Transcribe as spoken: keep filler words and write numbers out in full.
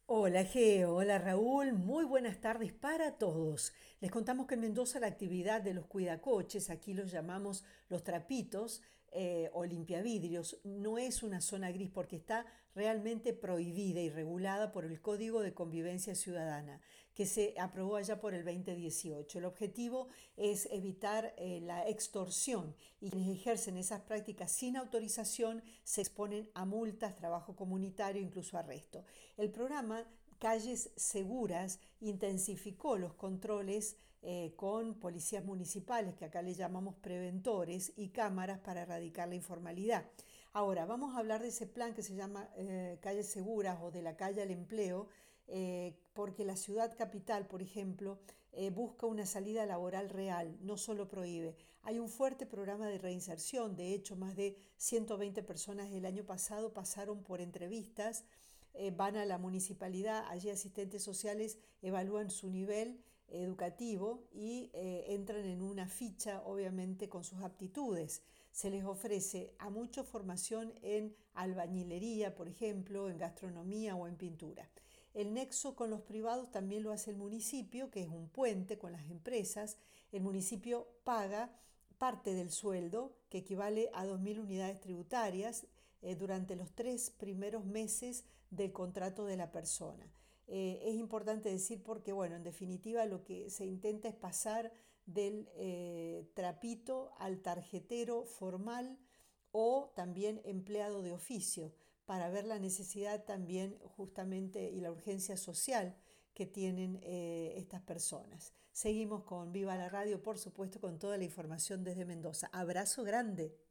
Hola Geo, hola Raúl, muy buenas tardes para todos. Les contamos que en Mendoza la actividad de los cuidacoches, aquí los llamamos los trapitos eh, o limpiavidrios, no es una zona gris porque está realmente prohibida y regulada por el Código de Convivencia Ciudadana, que se aprobó allá por el dos mil dieciocho. El objetivo es evitar eh, la extorsión y quienes ejercen esas prácticas sin autorización se exponen a multas, trabajo comunitario, incluso arresto. El programa Calles Seguras intensificó los controles eh, con policías municipales, que acá le llamamos preventores, y cámaras para erradicar la informalidad. Ahora, vamos a hablar de ese plan que se llama eh, Calles Seguras o de la calle al empleo, eh, porque la ciudad capital, por ejemplo, eh, busca una salida laboral real, no solo prohíbe. Hay un fuerte programa de reinserción, de hecho, más de ciento veinte personas el año pasado pasaron por entrevistas, eh, van a la municipalidad, allí asistentes sociales evalúan su nivel educativo y eh, entran en una ficha, obviamente, con sus aptitudes. Se les ofrece a mucho formación en albañilería, por ejemplo, en gastronomía o en pintura. El nexo con los privados también lo hace el municipio, que es un puente con las empresas. El municipio paga parte del sueldo, que equivale a dos mil unidades tributarias, eh, durante los tres primeros meses del contrato de la persona. Eh, es importante decir porque, bueno, en definitiva lo que se intenta es pasar del eh, trapito al tarjetero formal o también empleado de oficio, para ver la necesidad también justamente y la urgencia social que tienen eh, estas personas. Seguimos con Viva la Radio, por supuesto, con toda la información desde Mendoza. Abrazo grande.